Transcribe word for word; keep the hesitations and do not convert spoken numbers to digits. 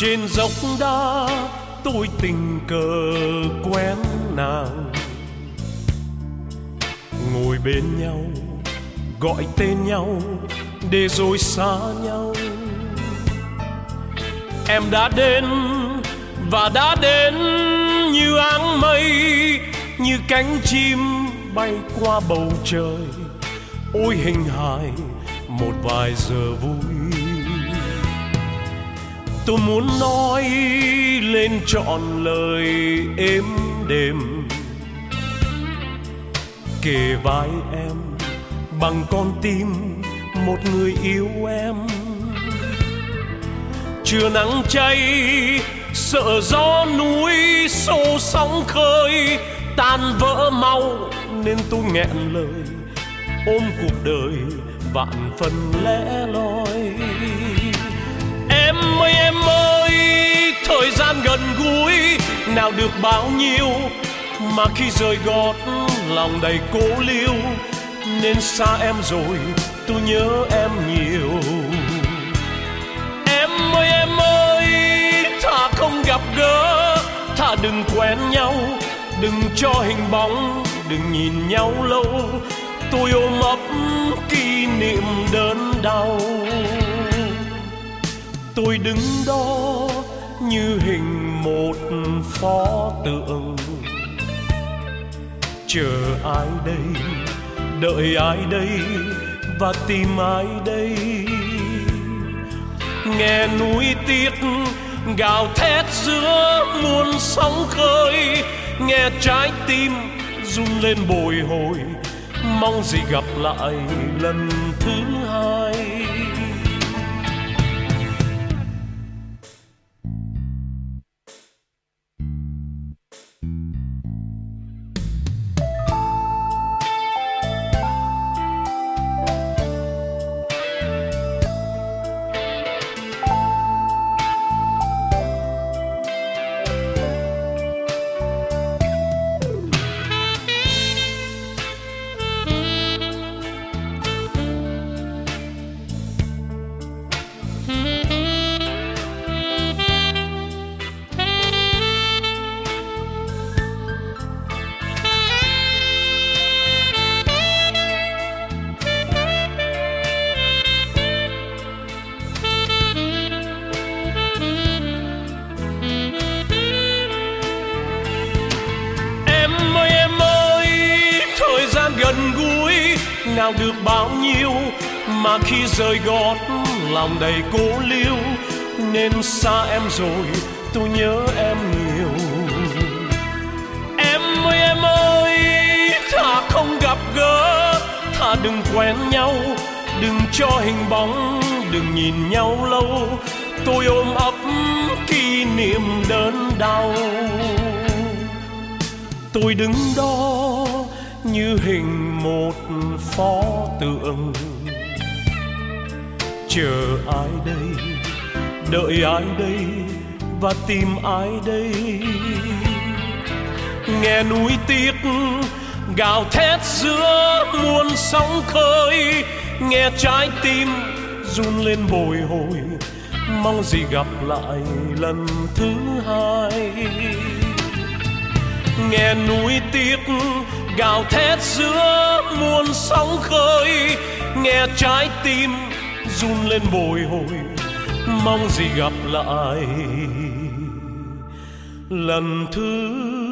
Trên dốc đá tôi tình cờ quen nàng, ngồi bên nhau gọi tên nhau để rồi xa nhau. Em đã đến và đã đến như áng mây, như cánh chim bay qua bầu trời. Ôi hình hài một vài giờ vui, tôi muốn nói lên trọn lời êm đềm, kề vai em bằng con tim một người yêu em. Trưa nắng cháy sợ gió núi xô sóng khơi, tan vỡ mau nên tôi nghẹn lời, ôm cuộc đời vạn phần lẻ loi. Em ơi em ơi, thời gian gần gũi nào được bao nhiêu, mà khi rời gót lòng đầy cố liêu, nên xa em rồi tôi nhớ em nhiều. Em ơi em ơi, thà không gặp gỡ, thà đừng quen nhau, đừng cho hình bóng, đừng nhìn nhau lâu. Tôi ôm ấp kỷ niệm đớn đau, tôi đứng đó như hình một pho tượng, chờ ai đây, đợi ai đây và tìm ai đây. Nghe núi tiếc gào thét giữa muôn sóng khơi, nghe trái tim run lên bồi hồi, mong gì gặp lại lần thứ hai. Gần gũi nào được bao nhiêu, mà khi rời gót lòng đầy cố liêu, nên xa em rồi tôi nhớ em nhiều. Em ơi em ơi, thà không gặp gỡ, thà đừng quen nhau, đừng cho hình bóng, đừng nhìn nhau lâu. Tôi ôm ấp kỷ niệm đớn đau, tôi đứng đó như hình một pho tượng, chờ ai đây, đợi ai đây và tìm ai đây. Nghe núi tiếc gào thét giữa muôn sóng khơi, nghe trái tim run lên bồi hồi, mong gì gặp lại lần thứ hai. Nghe núi tiếc gào thét giữa muôn sóng khơi, nghe trái tim run lên bồi hồi, mong gì gặp lại lần thứ